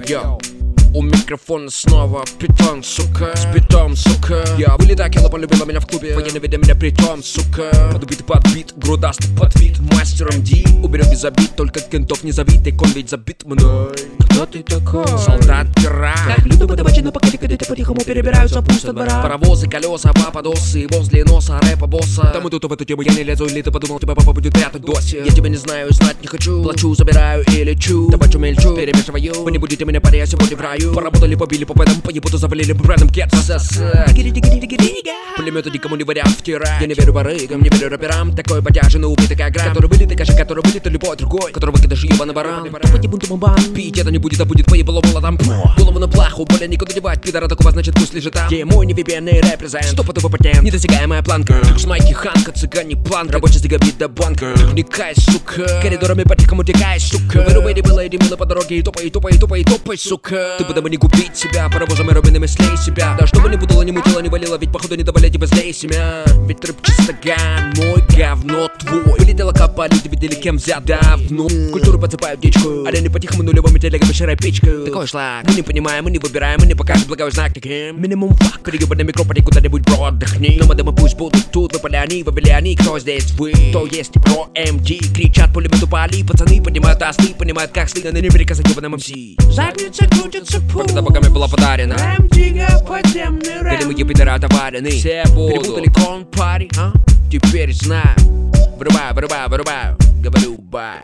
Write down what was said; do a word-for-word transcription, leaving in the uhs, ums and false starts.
Йо, у микрофона снова питон, сука, с битом, сука. Я вылетаю, Келла полюбила меня в клубе, военный видя меня притом, сука. Под убитый под бит, грудастый под вид, мастером Ди. Уберет без обид, только кентов не зови, так он ведь забит мной. Кто ты такой? Солдат пират. Как люто подавачи на пакете, когда по-тихому перебираются пусто двора. Паровозы, колеса, попадосы, возле носа рэпа босса. Там и тут в эту тему я не лезу, или ты подумал, тебя папа будет прятать досе. Я тебя не знаю, знать не хочу. Плачу, забираю и лечу. Табачу, мельчу, перемешиваю. Вы не будете меня паря, сегодня в раю. Поработали, побили по пэдам, поебуту завалили по брендам кет. Пулеметы никому не вариант втирать. Я не верю барыгам, не верю рэперам. Такой бодяжный убитый как град. Который вылитый каши, который вылитый любой другой. Которого кидашь ебаный баран. Пить это не будет, а будет поебало молотом. Голову на плаху, более никуда девать. Пидора такого, значит пусть лежит там. Где мой невибенный репрезент. Стопотово патент, недосягаемая планка. С майки ханка, цыгане план. Рабочий стегобит до банка. Никай, сука. Коридорами по-тихому текай, сука. Вырубай, было и мило по дороге. И топай, и топай, и топай, и топай, сука. Ты бы дабы не купить себя. Паровозами робинами слей себя. Да чтобы не путала, не мутила, не валила. Ведь походу не давали тебе злей семья. Ведь трэп чистоган, мой говно твой. Вылетела капа, люди видели кем взят давно. Культуру подсыпают дичку. Арены по-тихому нулевыми телегами ширай пичку. Такой шлак, мы не понимаем, мы не выбираем, мы не покажем благой знак таким. Минимум фак, переебанный микроподи куда-нибудь, бро, отдохни. Но мы пусть будут тут, выпали они, выбили они. Кто здесь вы? Кто есть про эм джи? Кричат пулемету пали, пацаны поднимают осты, понимают как стыдно, не переказать ебаным эм си. Задница крутится пул. Когда богами была подарена эм джи подземный рэп. Или мы гипидера отоварены. Все будут. Перепутали кон пари, а? Теперь знаю. Вырубаю, вырубаю, вырубаю. Говорю бай.